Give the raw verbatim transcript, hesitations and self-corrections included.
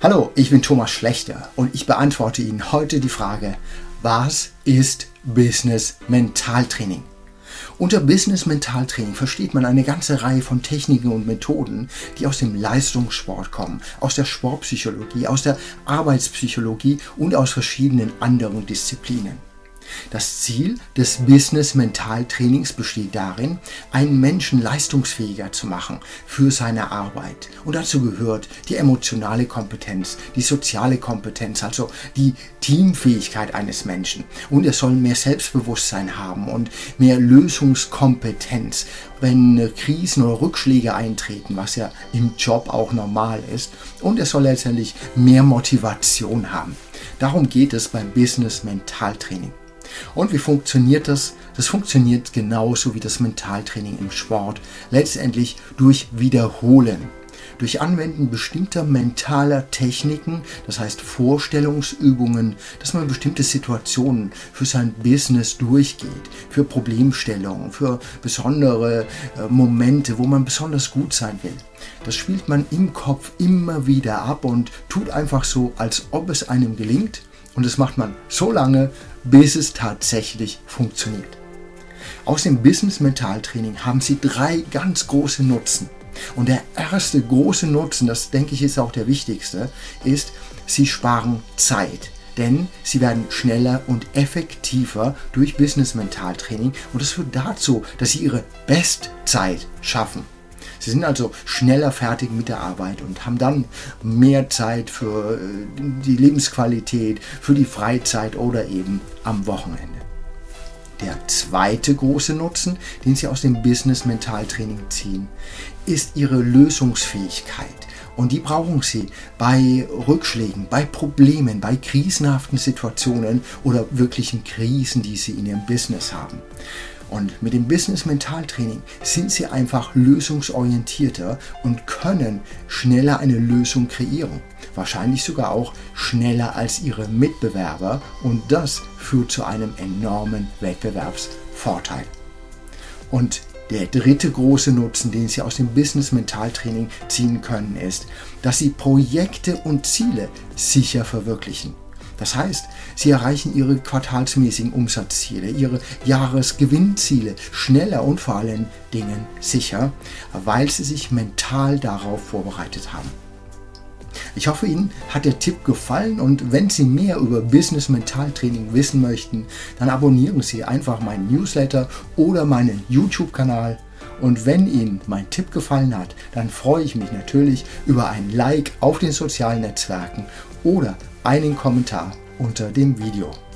Hallo, ich bin Thomas Schlechter und ich beantworte Ihnen heute die Frage, was ist Business Mentaltraining? Unter Business Mentaltraining versteht man eine ganze Reihe von Techniken und Methoden, die aus dem Leistungssport kommen, aus der Sportpsychologie, aus der Arbeitspsychologie und aus verschiedenen anderen Disziplinen. Das Ziel des Business Mentaltrainings besteht darin, einen Menschen leistungsfähiger zu machen für seine Arbeit. Und dazu gehört die emotionale Kompetenz, die soziale Kompetenz, also die Teamfähigkeit eines Menschen. Und er soll mehr Selbstbewusstsein haben und mehr Lösungskompetenz, wenn Krisen oder Rückschläge eintreten, was ja im Job auch normal ist. Und er soll letztendlich mehr Motivation haben. Darum geht es beim Business Mentaltraining. Und wie funktioniert das? Das funktioniert genauso wie das Mentaltraining im Sport. Letztendlich durch Wiederholen. Durch Anwenden bestimmter mentaler Techniken, das heißt Vorstellungsübungen, dass man bestimmte Situationen für sein Business durchgeht, für Problemstellungen, für besondere Momente, wo man besonders gut sein will. Das spielt man im Kopf immer wieder ab und tut einfach so, als ob es einem gelingt. Und das macht man so lange, bis es tatsächlich funktioniert. Aus dem Business Mentaltraining haben Sie drei ganz große Nutzen. Und der erste große Nutzen, das denke ich ist auch der wichtigste, ist, Sie sparen Zeit. Denn Sie werden schneller und effektiver durch Business Mentaltraining und das führt dazu, dass Sie Ihre Bestzeit schaffen. Sie sind also schneller fertig mit der Arbeit und haben dann mehr Zeit für die Lebensqualität, für die Freizeit oder eben am Wochenende. Der zweite große Nutzen, den Sie aus dem Business Mentaltraining ziehen, ist Ihre Lösungsfähigkeit. Und die brauchen Sie bei Rückschlägen, bei Problemen, bei krisenhaften Situationen oder wirklichen Krisen, die Sie in Ihrem Business haben. Und mit dem Business Mentaltraining sind Sie einfach lösungsorientierter und können schneller eine Lösung kreieren. Wahrscheinlich sogar auch schneller als Ihre Mitbewerber und das führt zu einem enormen Wettbewerbsvorteil. Und der dritte große Nutzen, den Sie aus dem Business Mentaltraining ziehen können, ist, dass Sie Projekte und Ziele sicher verwirklichen. Das heißt, Sie erreichen Ihre quartalsmäßigen Umsatzziele, Ihre Jahresgewinnziele schneller und vor allen Dingen sicher, weil Sie sich mental darauf vorbereitet haben. Ich hoffe, Ihnen hat der Tipp gefallen und wenn Sie mehr über Business Mentaltraining wissen möchten, dann abonnieren Sie einfach meinen Newsletter oder meinen YouTube-Kanal. Und wenn Ihnen mein Tipp gefallen hat, dann freue ich mich natürlich über ein Like auf den sozialen Netzwerken oder einen Kommentar unter dem Video.